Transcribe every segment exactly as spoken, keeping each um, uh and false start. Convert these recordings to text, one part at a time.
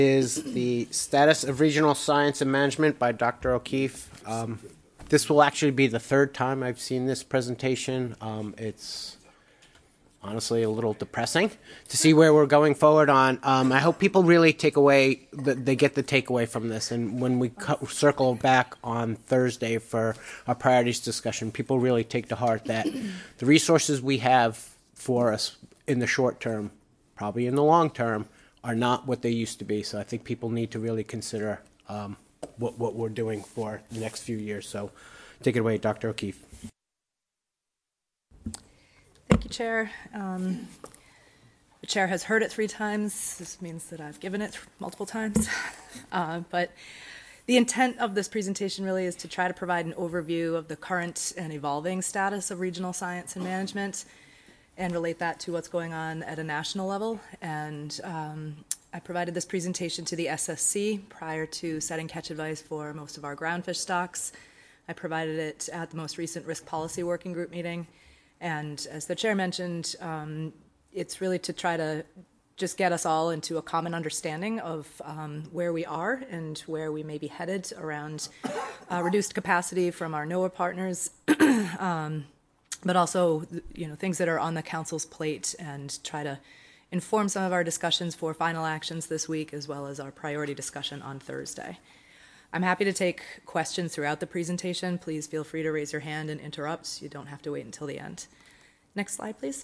Is the status of regional science and management by Doctor O'Keefe. Um, this will actually be the third time I've seen this presentation. Um, it's honestly a little depressing to see where we're going forward on. Um, I hope people really take away, that they get the takeaway from this. And when we co- circle back on Thursday for our priorities discussion, people really take to heart that the resources we have for us in the short term, probably in the long term, are not what they used to be. So I think people need to really consider um, what, what we're doing for the next few years. So take it away, Doctor O'Keefe. Thank you, Chair. Um, the Chair has heard it three times. This means that I've given it multiple times. Uh, but the intent of this presentation really is to try to provide an overview of the current and evolving status of regional science and management, and relate that to what's going on at a national level. And um, I provided this presentation to the S S C prior to setting catch advice for most of our groundfish stocks. I provided it at the most recent Risk Policy Working Group meeting. And as the Chair mentioned, um, it's really to try to just get us all into a common understanding of um, where we are and where we may be headed around uh, reduced capacity from our NOAA partners, um, but also, you know, things that are on the Council's plate, and try to inform some of our discussions for final actions this week, as well as our priority discussion on Thursday. I'm happy to take questions throughout the presentation. Please feel free to raise your hand and interrupt. You don't have to wait until the end. Next slide, please.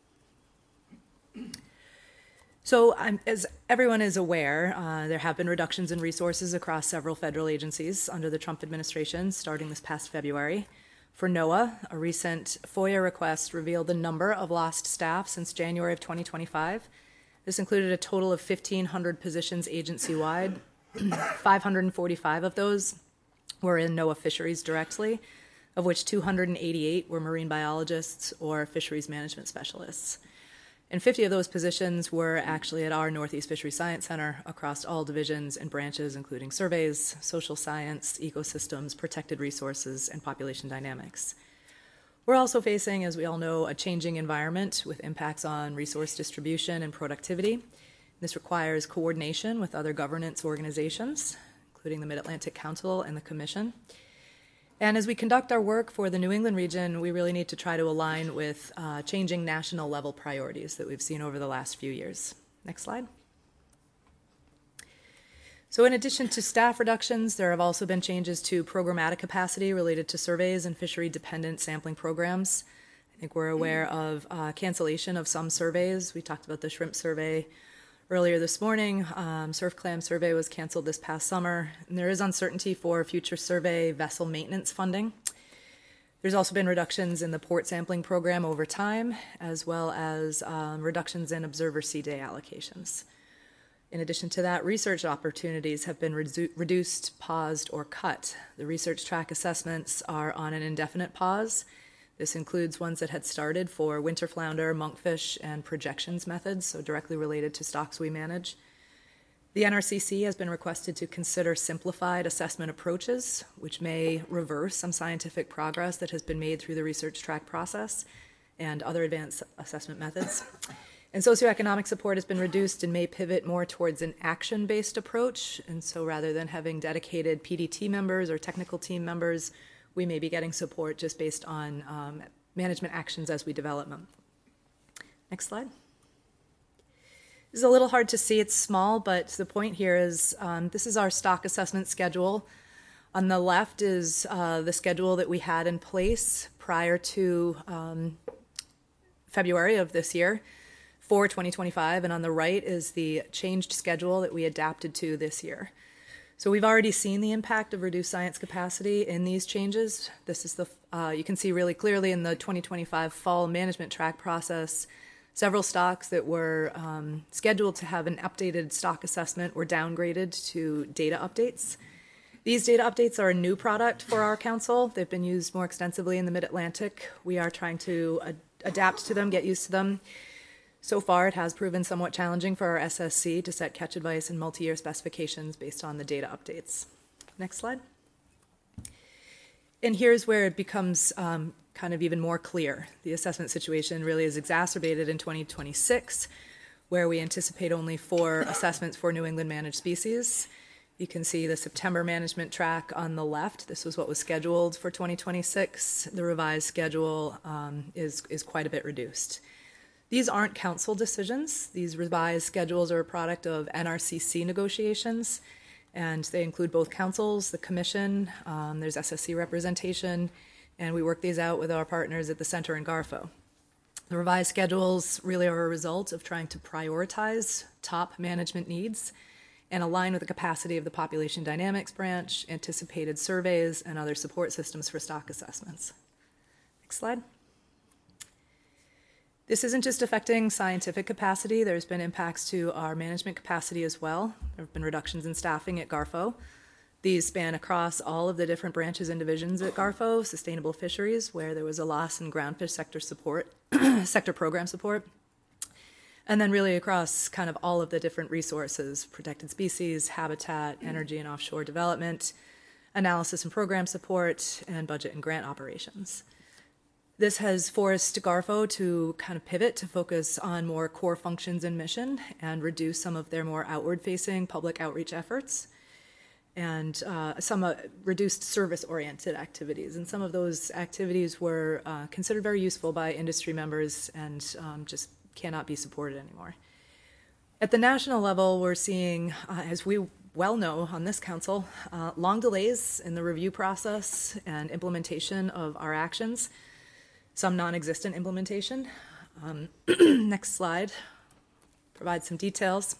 So um, as everyone is aware, uh, there have been reductions in resources across several federal agencies under the Trump administration starting this past February. For NOAA, a recent FOIA request revealed the number of lost staff since January of twenty twenty-five. This included a total of fifteen hundred positions agency-wide. five hundred forty-five of those were in NOAA fisheries directly, of which two hundred eighty-eight were marine biologists or fisheries management specialists. And fifty of those positions were actually at our Northeast Fisheries Science Center across all divisions and branches, including surveys, social science, ecosystems, protected resources, and population dynamics. We're also facing, as we all know, a changing environment with impacts on resource distribution and productivity. This requires coordination with other governance organizations, including the Mid-Atlantic Council and the Commission. And as we conduct our work for the New England region, we really need to try to align with uh, changing national level priorities that we've seen over the last few years. Next slide. So in addition to staff reductions, there have also been changes to programmatic capacity related to surveys and fishery-dependent sampling programs. I think we're aware of uh, cancellation of some surveys. We talked about the shrimp survey earlier this morning. Um, surf clam survey was canceled this past summer, and there is uncertainty for future survey vessel maintenance funding. There's also been reductions in the port sampling program over time, as well as um, reductions in observer sea day allocations. In addition to that, research opportunities have been redu- reduced, paused, or cut. The research track assessments are on an indefinite pause. This includes ones that had started for winter flounder, monkfish, and projections methods, so directly related to stocks we manage. The N R C C has been requested to consider simplified assessment approaches, which may reverse some scientific progress that has been made through the research track process and other advanced assessment methods. And socioeconomic support has been reduced and may pivot more towards an action-based approach. And so rather than having dedicated P D T members or technical team members, we may be getting support just based on um, management actions as we develop them. Next slide. This is a little hard to see, it's small, but the point here is um, this is our stock assessment schedule. On the left is uh, the schedule that we had in place prior to um, February of this year for twenty twenty-five, and on the right is the changed schedule that we adapted to this year. So we've already seen the impact of reduced science capacity in these changes. This is the, uh, you can see really clearly in the twenty twenty-five fall management track process, several stocks that were um, scheduled to have an updated stock assessment were downgraded to data updates. These data updates are a new product for our council. They've been used more extensively in the Mid-Atlantic. We are trying to ad- adapt to them, get used to them. So far, it has proven somewhat challenging for our S S C to set catch advice and multi-year specifications based on the data updates. Next slide. And here's where it becomes um, kind of even more clear. The assessment situation really is exacerbated in twenty twenty-six where we anticipate only four assessments for New England managed species. You can see the September management track on the left. This was what was scheduled for twenty twenty-six. The revised schedule um, is, is quite a bit reduced. These aren't council decisions. These revised schedules are a product of N R C C negotiations, and they include both councils, the commission, um, there's S S C representation, and we work these out with our partners at the Center and Garfo. The revised schedules really are a result of trying to prioritize top management needs and align with the capacity of the Population Dynamics Branch, anticipated surveys, and other support systems for stock assessments. Next slide. This isn't just affecting scientific capacity. There's been impacts to our management capacity as well. There have been reductions in staffing at Garfo. These span across all of the different branches and divisions at Garfo, sustainable fisheries, where there was a loss in groundfish sector support, sector program support, and then really across kind of all of the different resources, protected species, habitat, energy and offshore development, analysis and program support, and budget and grant operations. This has forced Garfo to kind of pivot to focus on more core functions and mission and reduce some of their more outward-facing public outreach efforts, and uh, some uh, reduced service-oriented activities. And some of those activities were uh, considered very useful by industry members and um, just cannot be supported anymore. At the national level, we're seeing, uh, as we well know on this council, uh, long delays in the review process and implementation of our actions, some non-existent implementation. Um, next slide provides some details.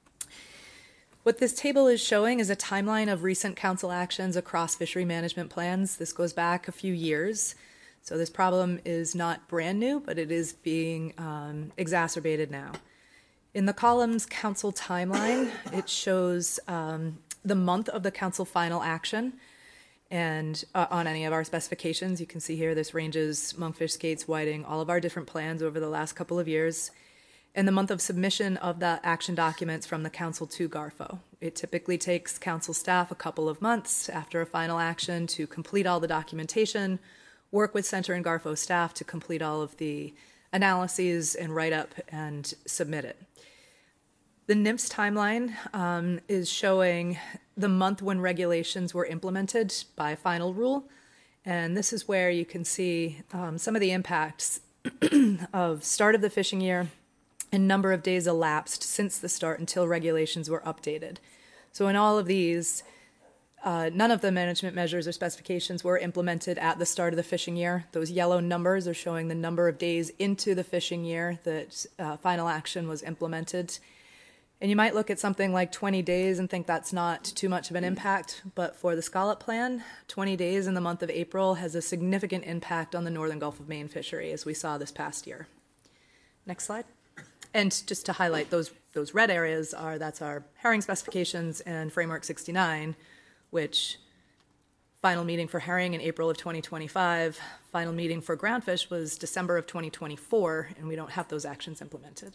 What this table is showing is a timeline of recent council actions across fishery management plans. This goes back a few years. So this problem is not brand new, but it is being um, exacerbated now. In the columns council timeline, it shows um, the month of the council final action and uh, on any of our specifications. You can see here this ranges monkfish, skates, whiting, all of our different plans over the last couple of years, and the month of submission of the action documents from the council to Garfo. It typically takes council staff a couple of months after a final action to complete all the documentation, work with Center and Garfo staff to complete all of the analyses and write up and submit it. The N I M S timeline um, is showing the month when regulations were implemented by final rule, and this is where you can see um, some of the impacts of start of the fishing year and number of days elapsed since the start until regulations were updated. So in all of these, uh, none of the management measures or specifications were implemented at the start of the fishing year. Those yellow numbers are showing the number of days into the fishing year that uh, final action was implemented. And you might look at something like twenty days and think that's not too much of an impact, but for the scallop plan, twenty days in the month of April has a significant impact on the northern Gulf of Maine fishery, as we saw this past year. Next slide. And just to highlight, those, those red areas are, that's our herring specifications and Framework sixty-nine, which final meeting for herring in April of twenty twenty-five, final meeting for groundfish was December of twenty twenty-four, and we don't have those actions implemented.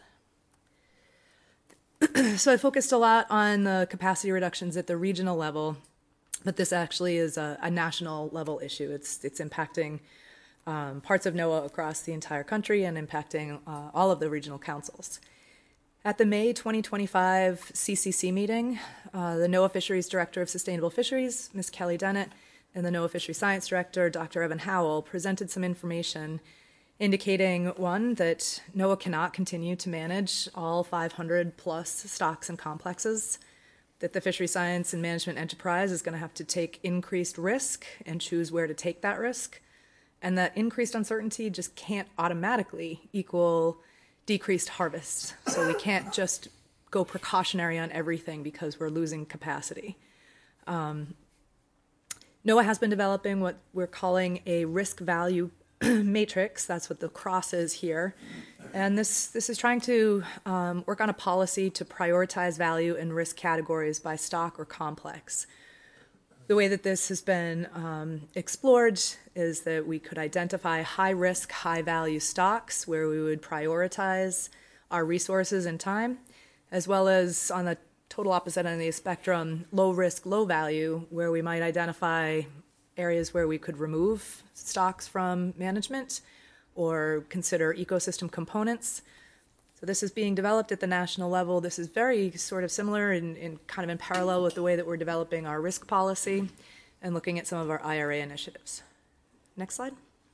So I focused a lot on the capacity reductions at the regional level, but this actually is a, a national level issue. It's, it's impacting um, parts of NOAA across the entire country and impacting uh, all of the regional councils. At the May twenty twenty-five C C C meeting, uh, the NOAA Fisheries Director of Sustainable Fisheries, Miz Kelly Dennett, and the NOAA Fisheries Science Director, Doctor Evan Howell, presented some information indicating, one, that NOAA cannot continue to manage all five hundred plus stocks and complexes, that the fishery science and management enterprise is going to have to take increased risk and choose where to take that risk, and that increased uncertainty just can't automatically equal decreased harvests. So we can't just go precautionary on everything because we're losing capacity. Um, NOAA has been developing what we're calling a risk value matrix. That's what the cross is here. And this, this is trying to um, work on a policy to prioritize value and risk categories by stock or complex. The way that this has been um, explored is that we could identify high-risk, high-value stocks where we would prioritize our resources and time, as well as on the total opposite end of the spectrum, low-risk, low-value, where we might identify areas where we could remove stocks from management or consider ecosystem components. So this is being developed at the national level. This is very sort of similar and in, in kind of in parallel with the way that we're developing our risk policy and looking at some of our I R A initiatives. Next slide.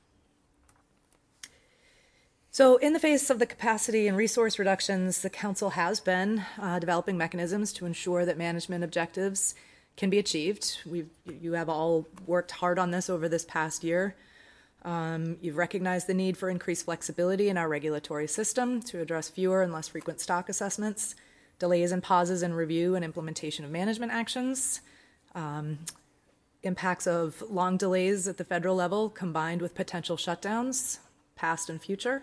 So in the face of the capacity and resource reductions, the Council has been uh, developing mechanisms to ensure that management objectives can be achieved. We've, you have all worked hard on this over this past year. Um, you've recognized the need for increased flexibility in our regulatory system to address fewer and less frequent stock assessments, delays and pauses in review and implementation of management actions, um, impacts of long delays at the federal level combined with potential shutdowns, past and future,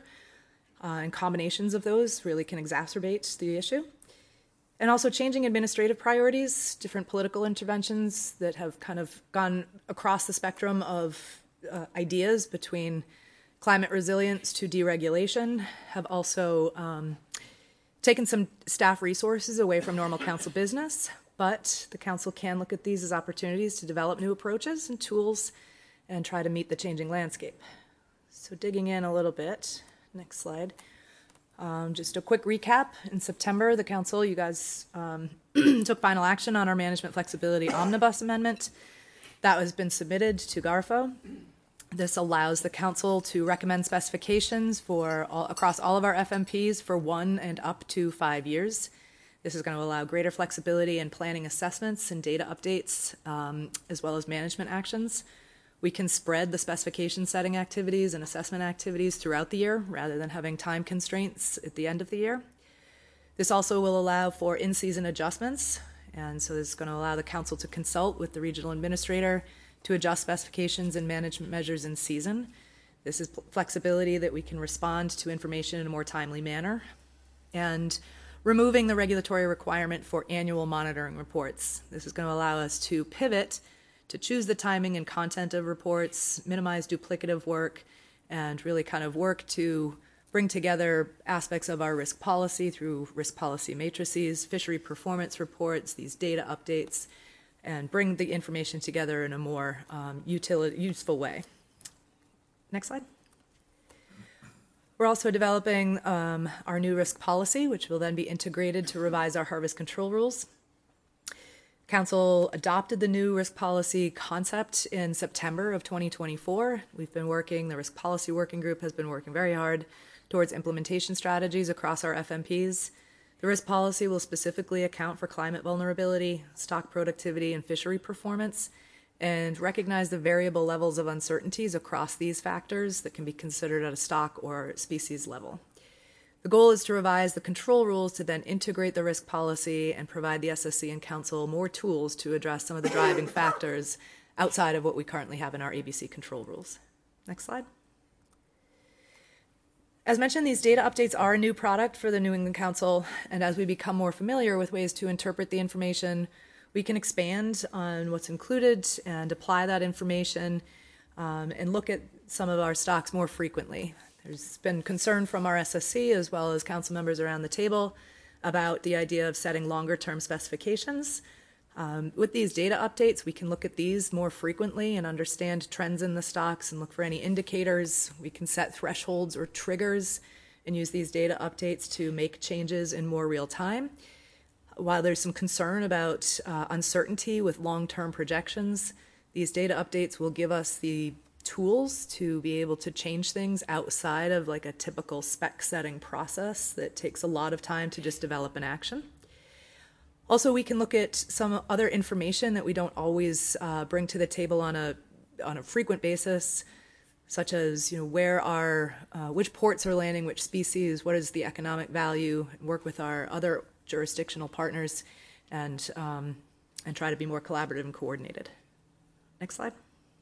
uh, and combinations of those really can exacerbate the issue. And also changing administrative priorities, different political interventions that have kind of gone across the spectrum of uh, ideas between climate resilience to deregulation have also um, taken some staff resources away from normal council business, but the council can look at these as opportunities to develop new approaches and tools and try to meet the changing landscape. So digging in a little bit, next slide. Um, just a quick recap. In September, the council, you guys um, took final action on our management flexibility omnibus amendment. That has been submitted to GARFO. This allows the council to recommend specifications for all, across all of our F M Ps for one and up to five years. This is going to allow greater flexibility in planning assessments and data updates, um, as well as management actions. We can spread the specification setting activities and assessment activities throughout the year rather than having time constraints at the end of the year. This also will allow for in-season adjustments, and so this is going to allow the council to consult with the regional administrator to adjust specifications and management measures in season. This is flexibility that we can respond to information in a more timely manner, and removing the regulatory requirement for annual monitoring reports. This is going to allow us to pivot to choose the timing and content of reports, minimize duplicative work, and really kind of work to bring together aspects of our risk policy through risk policy matrices, fishery performance reports, these data updates, and bring the information together in a more um, utility, useful way. Next slide. We're also developing um, our new risk policy, which will then be integrated to revise our harvest control rules. Council adopted the new risk policy concept in September of twenty twenty-four. We've been working, the risk policy working group has been working very hard towards implementation strategies across our F M Ps. The risk policy will specifically account for climate vulnerability, stock productivity, and fishery performance, and recognize the variable levels of uncertainties across these factors that can be considered at a stock or species level. The goal is to revise the control rules to then integrate the risk policy and provide the S S C and Council more tools to address some of the driving factors outside of what we currently have in our A B C control rules. Next slide. As mentioned, these data updates are a new product for the New England Council, and as we become more familiar with ways to interpret the information, we can expand on what's included and apply that information um, and look at some of our stocks more frequently. There's been concern from our S S C as well as council members around the table about the idea of setting longer term specifications. Um, with these data updates, we can look at these more frequently and understand trends in the stocks and look for any indicators. We can set thresholds or triggers and use these data updates to make changes in more real time. While there's some concern about uh, uncertainty with long-term projections, these data updates will give us the tools to be able to change things outside of like a typical spec setting process that takes a lot of time to just develop an action. Also, we can look at some other information that we don't always uh, bring to the table on a on a frequent basis, such as you know where are uh, which ports are landing which species, what is the economic value, and work with our other jurisdictional partners, and um, and try to be more collaborative and coordinated. Next slide.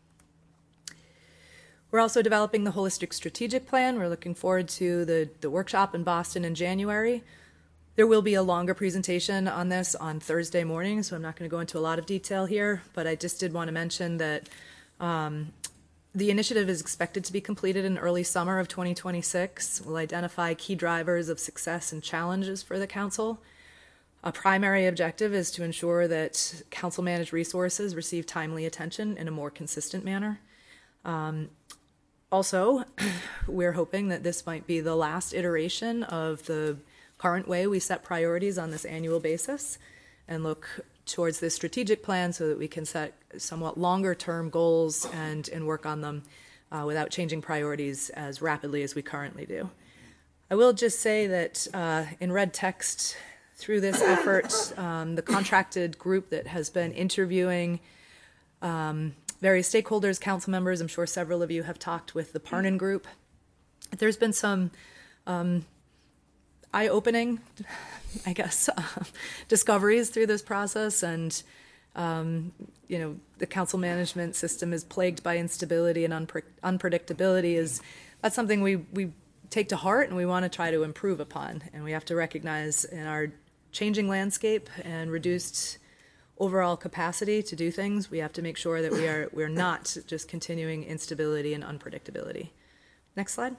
We're also developing the Holistic Strategic Plan. We're looking forward to the, the workshop in Boston in January. There will be a longer presentation on this on Thursday morning, so I'm not going to go into a lot of detail here, but I just did want to mention that um, the initiative is expected to be completed in early summer of twenty twenty-six. We'll identify key drivers of success and challenges for the council. A primary objective is to ensure that council-managed resources receive timely attention in a more consistent manner. Um, Also, we're hoping that this might be the last iteration of the current way we set priorities on this annual basis and look towards this strategic plan so that we can set somewhat longer term goals and, and work on them uh, without changing priorities as rapidly as we currently do. I will just say that uh, in red text through this effort, um, the contracted group that has been interviewing um, various stakeholders, council members, I'm sure several of you have talked with the Parnin group. There's been some um, eye-opening, I guess, uh, discoveries through this process, and um, you know, the council management system is plagued by instability and unpre unpredictability. Is that's something we we take to heart and we want to try to improve upon, and we have to recognize in our changing landscape and reduced overall capacity to do things, we have to make sure that we are we're not just continuing instability and unpredictability. Next slide.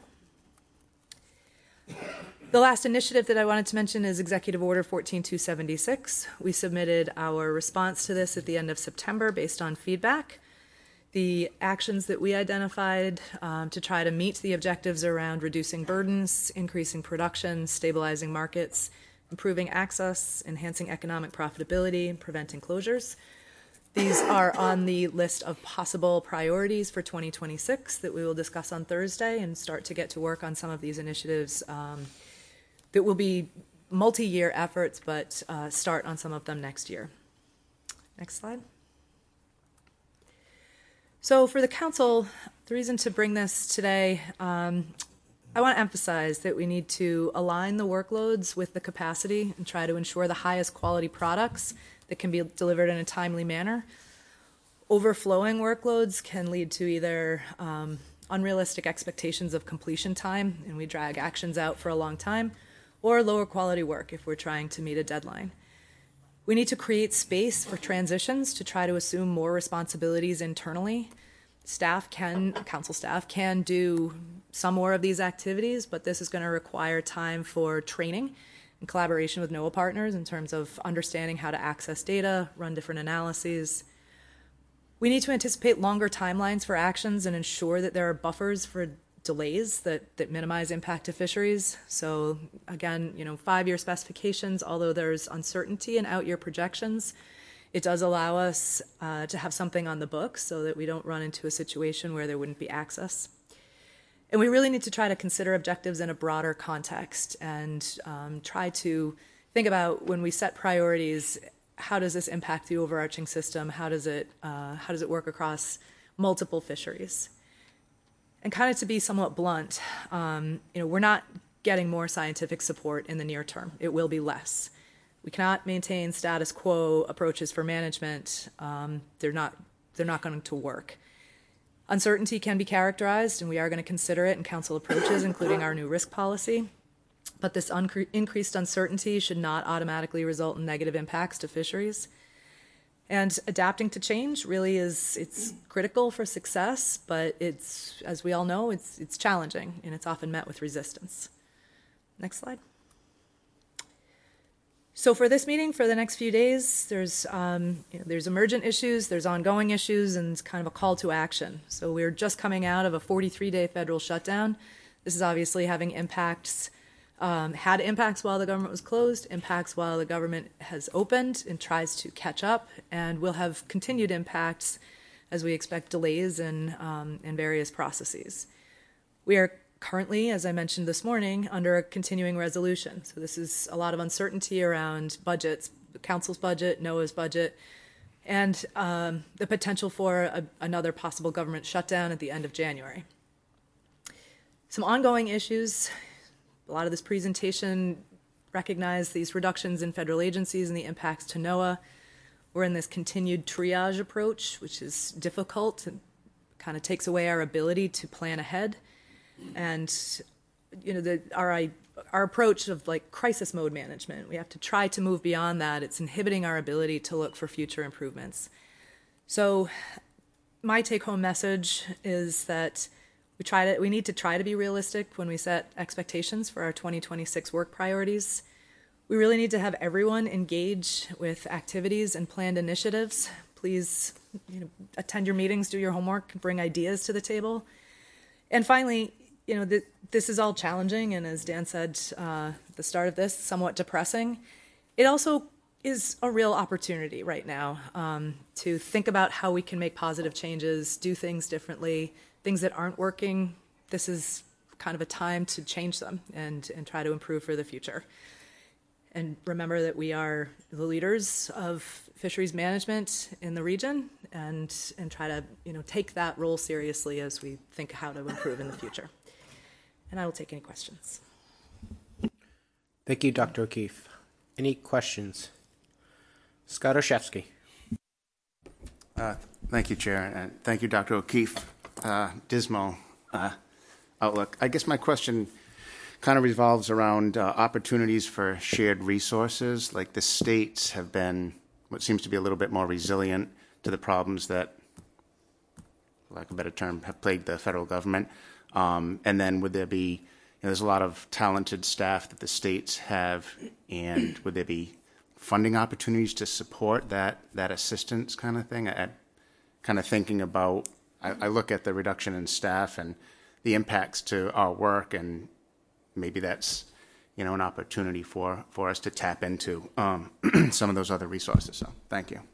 The last initiative that I wanted to mention is Executive Order fourteen two seventy-six. We submitted our response to this at the end of September based on feedback. The actions that we identified um, to try to meet the objectives around reducing burdens, increasing production, stabilizing markets, improving access, enhancing economic profitability, and preventing closures. These are on the list of possible priorities for twenty twenty-six that we will discuss on Thursday and start to get to work on some of these initiatives um, that will be multi-year efforts, but uh, start on some of them next year. Next slide. So for the council, the reason to bring this today, um, I want to emphasize that we need to align the workloads with the capacity and try to ensure the highest quality products that can be delivered in a timely manner. Overflowing workloads can lead to either um, unrealistic expectations of completion time, and we drag actions out for a long time, or lower quality work if we're trying to meet a deadline. We need to create space for transitions to try to assume more responsibilities internally. Staff can, council staff can do some more of these activities, but this is going to require time for training and collaboration with NOAA partners in terms of understanding how to access data, run different analyses. We need to anticipate longer timelines for actions and ensure that there are buffers for delays that, that minimize impact to fisheries. So again, you know, five-year specifications, although there's uncertainty in out-year projections, it does allow us uh, to have something on the books so that we don't run into a situation where there wouldn't be access. And we really need to try to consider objectives in a broader context and um, try to think about when we set priorities, how does this impact the overarching system? How does it, uh, how does it work across multiple fisheries? And kind of to be somewhat blunt, um, you know, we're not getting more scientific support in the near term. It will be less. We cannot maintain status quo approaches for management. Um, they're not, they're not going to work. Uncertainty can be characterized, and we are going to consider it in council approaches, including our new risk policy. But this increased uncertainty should not automatically result in negative impacts to fisheries. And adapting to change really is, it's critical for success, but it's, as we all know, it's, it's challenging, and it's often met with resistance. Next slide. So for this meeting, for the next few days, there's, um, you know, there's emergent issues, there's ongoing issues, and it's kind of a call to action. So we're just coming out of a forty-three day federal shutdown. This is obviously having impacts, um, had impacts while the government was closed, impacts while the government has opened and tries to catch up, and will have continued impacts as we expect delays in, um, in various processes. We are currently, as I mentioned this morning, under a continuing resolution. So this is a lot of uncertainty around budgets, the council's budget, NOAA's budget, and um, the potential for a, another possible government shutdown at the end of January. Some ongoing issues. A lot of this presentation recognized these reductions in federal agencies and the impacts to NOAA. We're in this continued triage approach, which is difficult and kind of takes away our ability to plan ahead. And you know, the, our our approach of like crisis mode management, we have to try to move beyond that. It's inhibiting our ability to look for future improvements. So my take-home message is that we try to we need to try to be realistic when we set expectations for our twenty twenty-six work priorities. We really need to have everyone engage with activities and planned initiatives. Please, you know, attend your meetings, do your homework, bring ideas to the table. And finally, you know, th- this is all challenging, and as Dan said uh, at the start of this, somewhat depressing. It also is a real opportunity right now um, to think about how we can make positive changes, do things differently, things that aren't working. This is kind of a time to change them and, and try to improve for the future. And remember that we are the leaders of fisheries management in the region, and, and try to, you know, take that role seriously as we think how to improve in the future. And I will take any questions. Thank you, Doctor O'Keefe. Any questions? Scott Olszewski. Uh, thank you, Chair, and thank you, Doctor O'Keefe. Uh, dismal uh, outlook. I guess my question kind of revolves around uh, opportunities for shared resources. Like the states have been what seems to be a little bit more resilient to the problems that, for lack of a better term, have plagued the federal government. Um, and then would there be, you know, there's a lot of talented staff that the states have, and would there be funding opportunities to support that that assistance kind of thing? I, kind of thinking about, I, I look at the reduction in staff and the impacts to our work, and maybe that's, you know, an opportunity for, for us to tap into um, some of those other resources. So thank you.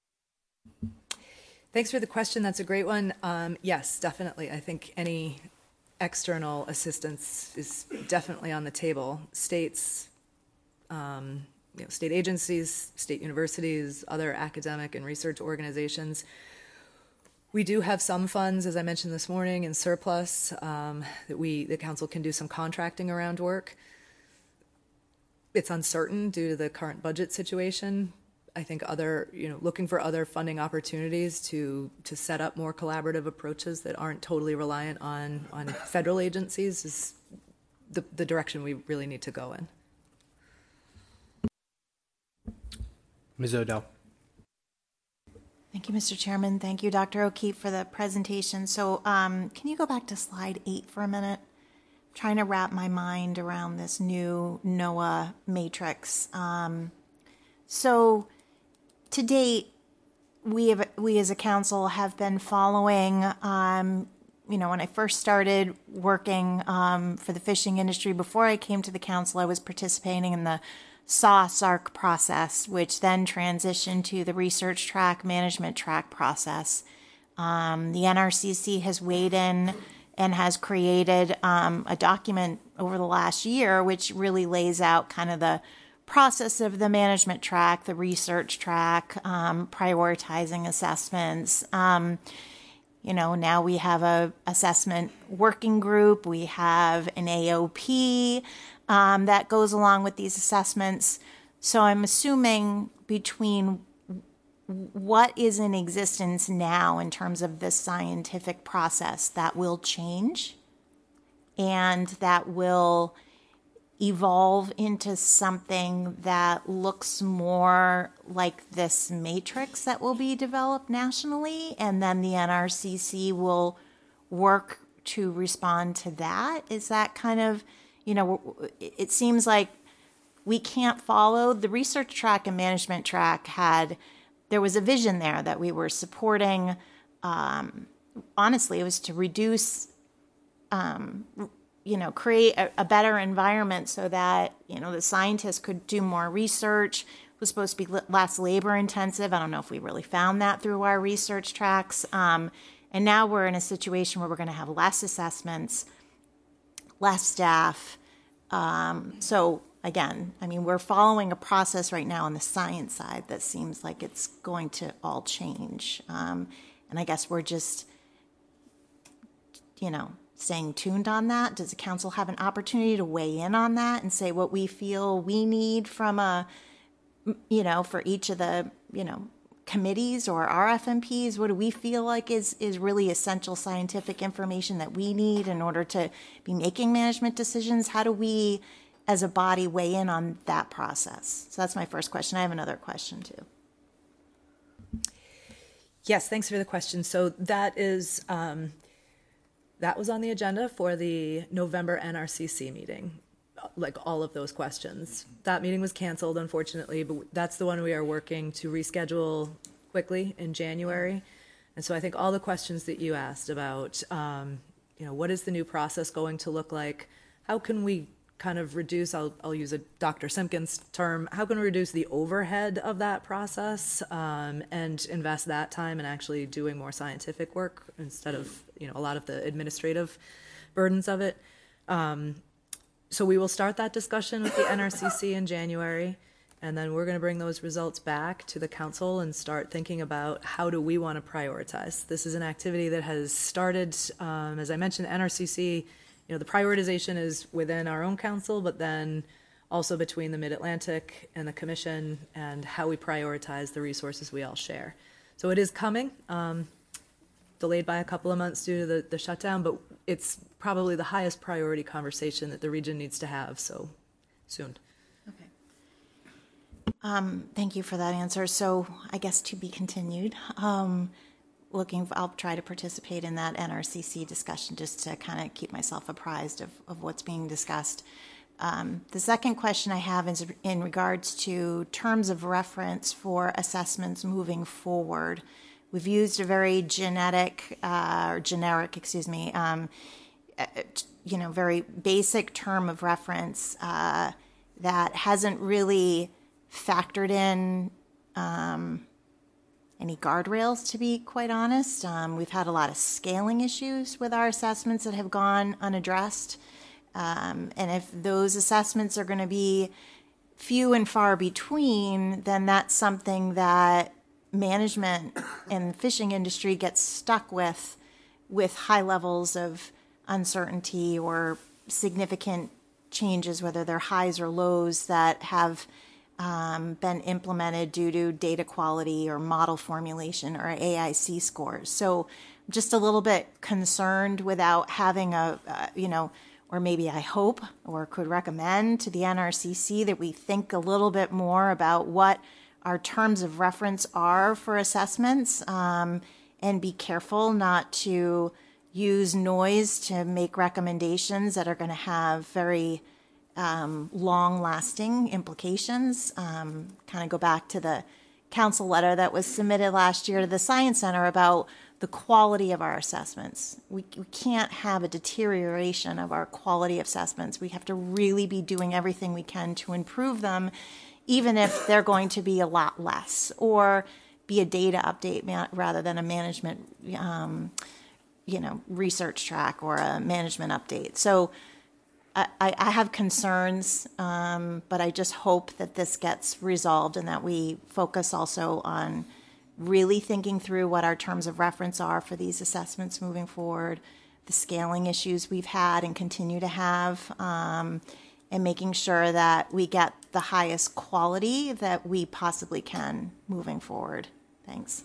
Thanks for the question. That's a great one. Um, yes, definitely. I think any external assistance is definitely on the table. States, um, you know, state agencies, state universities, other academic and research organizations. We do have some funds, as I mentioned this morning, in surplus um, that we, the council can do some contracting around work. It's uncertain due to the current budget situation. I think other, you know, looking for other funding opportunities to to set up more collaborative approaches that aren't totally reliant on on federal agencies is the, the direction we really need to go in. Miz O'Dell. Thank you, Mister Chairman. Thank you, Doctor O'Keefe, for the presentation. So um, can you go back to slide eight for a minute? I'm trying to wrap my mind around this new NOAA matrix. Um, so to date, we have, we as a council have been following, um, you know, when I first started working um, for the fishing industry, before I came to the council, I was participating in the S A W S A R C process, which then transitioned to the research track, management track process. Um, the N R C C has weighed in and has created um, a document over the last year, which really lays out kind of the process of the management track, the research track, um, prioritizing assessments. Um, you know, now we have a assessment working group. We have an A O P um, that goes along with these assessments. So I'm assuming between what is in existence now in terms of this scientific process that will change and that will evolve into something that looks more like this matrix that will be developed nationally, and then the N R C C will work to respond to that. Is that kind of, you know, it seems like we can't follow the research track and management track had, there was a vision there that we were supporting. Um, honestly, it was to reduce um, you know, create a, a better environment so that, you know, the scientists could do more research. It was supposed to be less labor intensive. I don't know if we really found that through our research tracks. Um, and now we're in a situation where we're going to have less assessments, less staff. Um, so again, I mean, we're following a process right now on the science side that seems like it's going to all change. Um, and I guess we're just, you know, staying tuned on that. Does the council have an opportunity to weigh in on that and say what we feel we need from a, you know, for each of the, you know, committees or our F M Ps? What do we feel like is, is really essential scientific information that we need in order to be making management decisions? How do we, as a body, weigh in on that process? So that's my first question. I have another question too. Yes, thanks for the question. So that is, um, that was on the agenda for the November N R C C meeting, like all of those questions. That meeting was canceled, unfortunately, but that's the one we are working to reschedule quickly in January. And so I think all the questions that you asked about, um, you know, what is the new process going to look like? How can we kind of reduce, I'll, I'll use a Doctor Simpkins term, how can we reduce the overhead of that process um, and invest that time in actually doing more scientific work instead of, you know, a lot of the administrative burdens of it. Um, so we will start that discussion with the N R C C in January, and then we're going to bring those results back to the council and start thinking about how do we want to prioritize. This is an activity that has started, um, as I mentioned, N R C C. You know, the prioritization is within our own council, but then also between the Mid-Atlantic and the Commission and how we prioritize the resources we all share. So it is coming, um, delayed by a couple of months due to the, the shutdown, but it's probably the highest priority conversation that the region needs to have, so soon. Okay. Um, thank you for that answer. So I guess to be continued. Um, Looking, I'll try to participate in that N R C C discussion just to kind of keep myself apprised of, of what's being discussed. Um, the second question I have is in regards to terms of reference for assessments moving forward. We've used a very genetic, uh, or generic, excuse me, um, you know, very basic term of reference uh, that hasn't really factored in um, any guardrails, to be quite honest. Um, we've had a lot of scaling issues with our assessments that have gone unaddressed. Um, and if those assessments are going to be few and far between, then that's something that management and the fishing industry gets stuck with, with high levels of uncertainty or significant changes, whether they're highs or lows that have Um, been implemented due to data quality or model formulation or A I C scores. So just a little bit concerned without having a, uh, you know, or maybe I hope or could recommend to the N R C C that we think a little bit more about what our terms of reference are for assessments um, and be careful not to use noise to make recommendations that are going to have very Um, long-lasting implications. Um, kind of go back to the council letter that was submitted last year to the Science Center about the quality of our assessments. We, we can't have a deterioration of our quality of assessments. We have to really be doing everything we can to improve them, even if they're going to be a lot less, or be a data update rather than a management, um, you know, research track or a management update. So I, I have concerns, um, but I just hope that this gets resolved and that we focus also on really thinking through what our terms of reference are for these assessments moving forward, the scaling issues we've had and continue to have, um, and making sure that we get the highest quality that we possibly can moving forward. Thanks.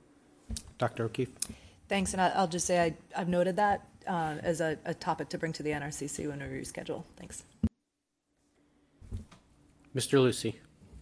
Doctor O'Keefe. Thanks, and I, I'll just say I, I've noted that Uh, as a, a topic to bring to the N R C C when we reschedule. Thanks. Mister Lucy.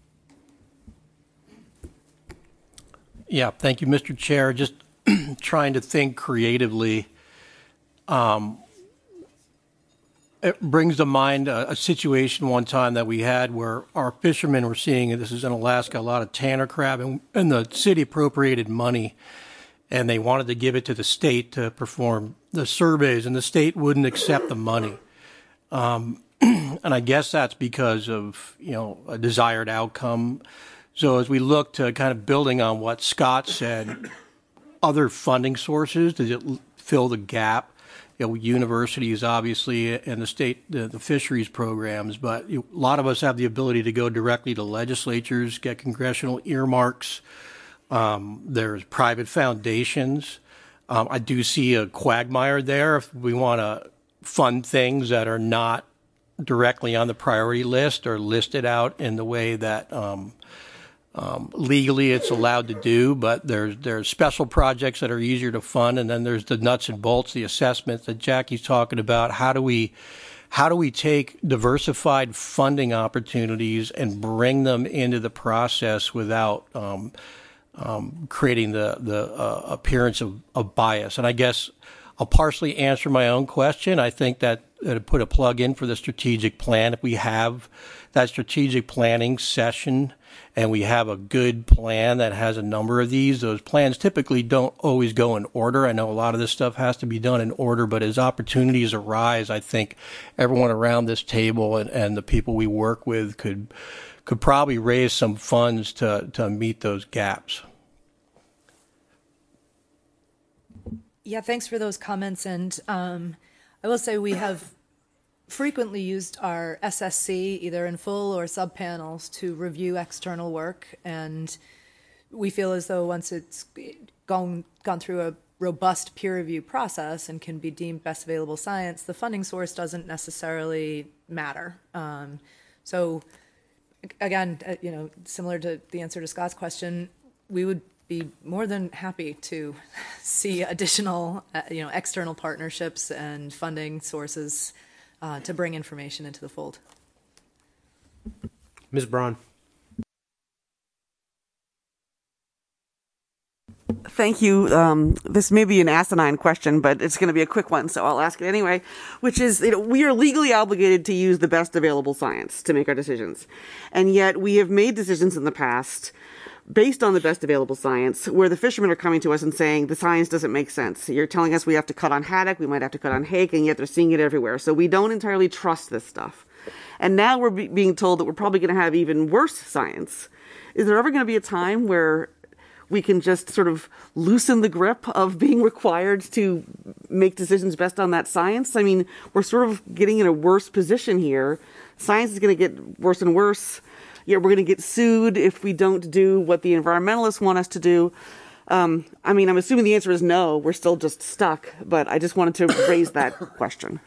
Yeah, thank you, Mister Chair. Just trying to think creatively. Um, it brings to mind a, a situation one time that we had where our fishermen were seeing, and this is in Alaska, a lot of tanner crab, and, and the city appropriated money, and they wanted to give it to the state to perform the surveys, and the state wouldn't accept the money. Um, and I guess that's because of, you know, a desired outcome. So as we look to kind of building on what Scott said, other funding sources, does it fill the gap? You know, universities, obviously, and the state, the, the fisheries programs, but you know, a lot of us have the ability to go directly to legislatures, get congressional earmarks. Um, there's private foundations. Um, I do see a quagmire there if we want to fund things that are not directly on the priority list or listed out in the way that um, um, legally it's allowed to do. But there's there's special projects that are easier to fund, and then there's the nuts and bolts, the assessments that Jackie's talking about. How do we how do we take diversified funding opportunities and bring them into the process without um, Um, creating the the uh, appearance of, of bias? And I guess I'll partially answer my own question. I think that uh, to put a plug in for the strategic plan, if we have that strategic planning session and we have a good plan that has a number of these. Those plans typically don't always go in order. I know a lot of this stuff has to be done in order, but as opportunities arise, I think everyone around this table and, and the people we work with could could probably raise some funds to, to meet those gaps. Yeah, thanks for those comments. And um, I will say we have frequently used our S S C either in full or sub-panels to review external work. And we feel as though once it's gone, gone through a robust peer review process and can be deemed best available science, the funding source doesn't necessarily matter. Um, so again, uh, you know, similar to the answer to Scott's question, we would be more than happy to see additional, uh, you know, external partnerships and funding sources uh, to bring information into the fold. Miz Braun. Thank you. Um, this may be an asinine question, but it's going to be a quick one, so I'll ask it anyway, which is, you know, we are legally obligated to use the best available science to make our decisions. And yet we have made decisions in the past based on the best available science, where the fishermen are coming to us and saying the science doesn't make sense. You're telling us we have to cut on haddock, we might have to cut on hake, and yet they're seeing it everywhere. So we don't entirely trust this stuff. And now we're be- being told that we're probably going to have even worse science. Is there ever going to be a time where we can just sort of loosen the grip of being required to make decisions based on that science? I mean, we're sort of getting in a worse position here. Science is going to get worse and worse. Yeah, we're going to get sued if we don't do what the environmentalists want us to do. Um, I mean, I'm assuming the answer is no. We're still just stuck. But I just wanted to raise that question.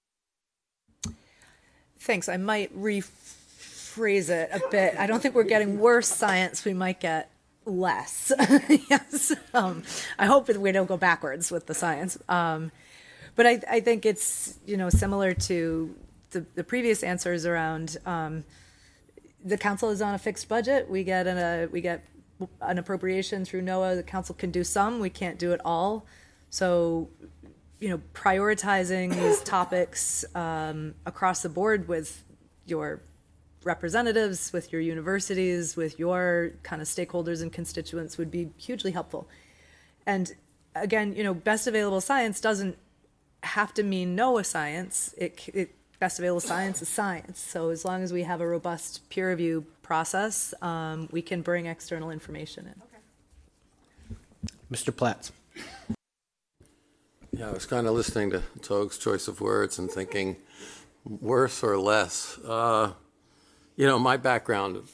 Thanks. I might rephrase it a bit. I don't think we're getting worse science. We might get less. Yes. Um, I hope that we don't go backwards with the science. Um, but I, I think it's, you know, similar to the, the previous answers around um, the council is on a fixed budget. We get an, a, we get an appropriation through NOAA. The council can do some. We can't do it all. So, you know, prioritizing these topics um, across the board with your representatives, with your universities, with your kind of stakeholders and constituents would be hugely helpful. And again, you know, best available science doesn't have to mean NOAA science. It, it best available science is science. So as long as we have a robust peer review process, um, we can bring external information in. Okay. Mister Platts. Yeah, I was kind of listening to Toag's choice of words and thinking worse or less. Uh, you know, my background of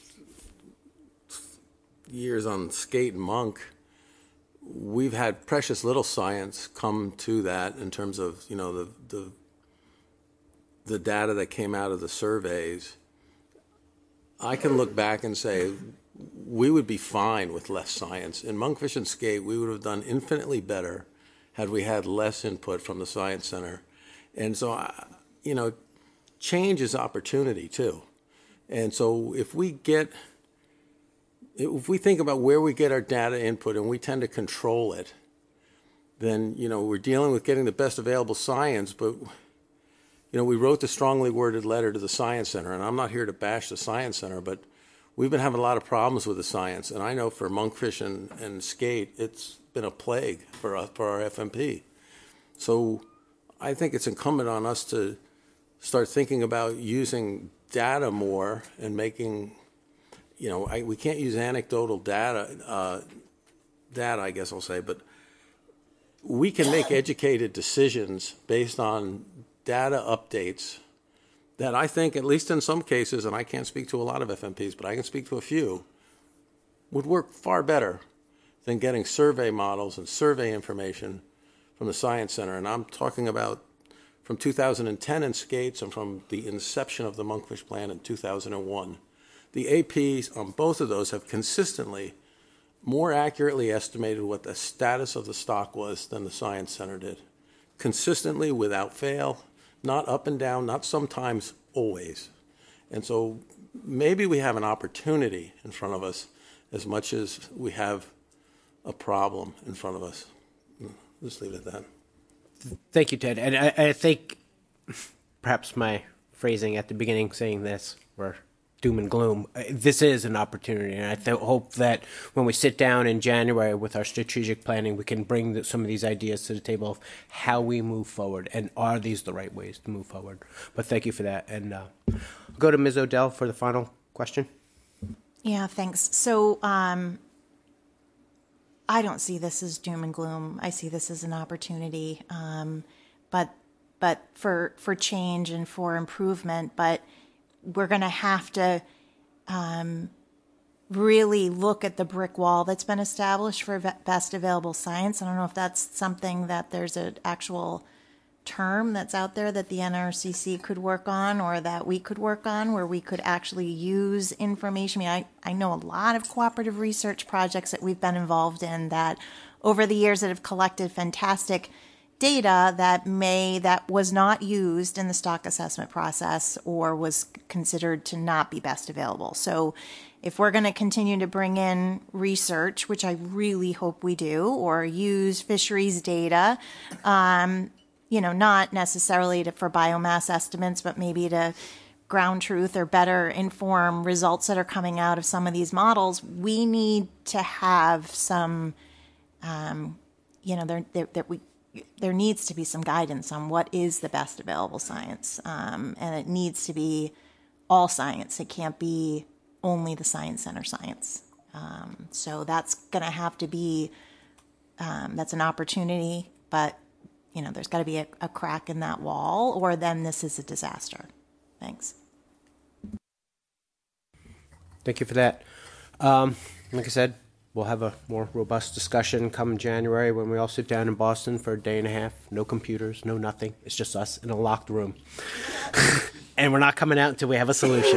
years on skate and monk, we've had precious little science come to that in terms of, you know, the the the data that came out of the surveys. I can look back and say we would be fine with less science. In monkfish and skate, we would have done infinitely better had we had less input from the Science Center. And so, you know, change is opportunity too. And so if we get, if we think about where we get our data input and we tend to control it, then, you know, we're dealing with getting the best available science, but, you know, we wrote the strongly worded letter to the Science Center, and I'm not here to bash the Science Center, but we've been having a lot of problems with the science. And I know for monkfish and, and skate, it's been a plague for us, for our F M P. So I think it's incumbent on us to start thinking about using data more and making, you know, I, we can't use anecdotal data, uh, data, I guess I'll say, but we can make educated decisions based on data updates that I think, at least in some cases, and I can't speak to a lot of F M Ps, but I can speak to a few, would work far better than getting survey models and survey information from the Science Center. And I'm talking about from two thousand ten in skates and from the inception of the monkfish plan in two thousand one. The A Ps on both of those have consistently more accurately estimated what the status of the stock was than the Science Center did. Consistently, without fail, not up and down, not sometimes, always. And so maybe we have an opportunity in front of us as much as we have a problem in front of us. Just leave it at that. Thank you, Ted. And I, I think perhaps my phrasing at the beginning saying this, where doom and gloom. Uh, This is an opportunity, and I th- hope that when we sit down in January with our strategic planning, we can bring the, some of these ideas to the table of how we move forward, and are these the right ways to move forward. But thank you for that. And uh, I'll go to Miz Odell for the final question. Yeah, thanks. So um, I don't see this as doom and gloom. I see this as an opportunity, um, but but for for change and for improvement. But we're going to have to um, really look at the brick wall that's been established for best available science. I don't know if that's something that there's an actual term that's out there that the N R C C could work on, or that we could work on, where we could actually use information. I mean, I, I know a lot of cooperative research projects that we've been involved in that over the years that have collected fantastic data that may, that was not used in the stock assessment process or was considered to not be best available. So if we're going to continue to bring in research, which I really hope we do, or use fisheries data, um, you know, not necessarily to, for biomass estimates, but maybe to ground truth or better inform results that are coming out of some of these models, we need to have some, um, you know, there, there, there, we, there needs to be some guidance on what is the best available science. Um, and it needs to be all science. It can't be only the Science Center science. Um, so that's going to have to be, um, that's an opportunity, but you know, there's got to be a, a crack in that wall, or then this is a disaster. Thanks. Thank you for that. Um, like I said, we'll have a more robust discussion come January when we all sit down in Boston for a day and a half. No computers, no nothing. It's just us in a locked room. And we're not coming out until we have a solution.